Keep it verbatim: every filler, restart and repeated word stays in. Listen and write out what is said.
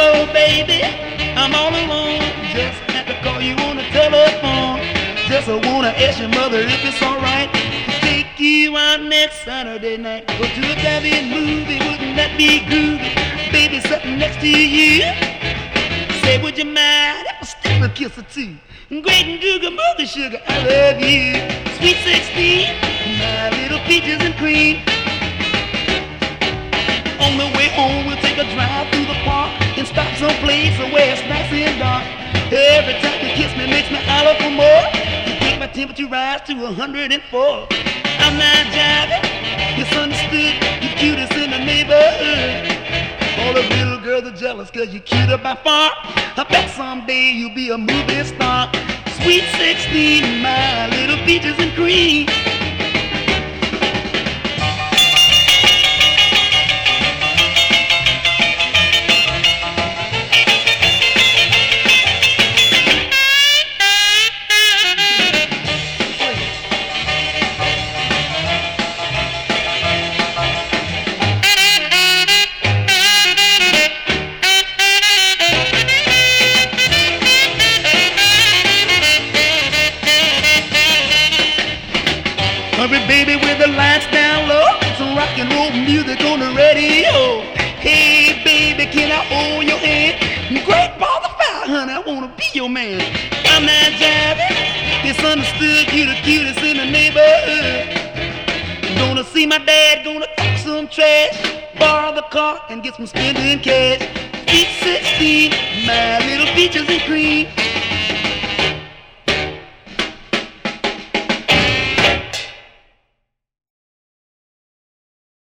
Hello, baby, I'm all alone. Just had to call you on the telephone. Just wanna ask your mother if it's alright to take you out next Saturday night. Go to a drive-in movie, wouldn't that be groovy? Baby sitting next to you. Say, would you mind if I stick a kiss or two? Great and Google Moogie Sugar, I love you. Sweet sixteen, my little peaches and cream. On the way home, we'll take a drive through the park and stop someplace where it's nice and dark. Every time you kiss me makes me holler for more. You make my temperature rise to one hundred four. I'm not jiving, misunderstood. You're cutest in the neighborhood. All the little girls are jealous cause you're cuter by far. I bet someday you'll be a movie star. Sweet sixteen, my little peaches and cream. Hurry, baby, with the lights down low. Some rock and roll music on the radio. Hey, baby, can I hold your hand? Great balls of fire, honey, I wanna be your man. I'm not jiving, misunderstood. You the cutest in the neighborhood. Gonna see my dad, gonna talk some trash. Borrow the car and get some spending cash. Sweet sixteen, my little peaches and cream.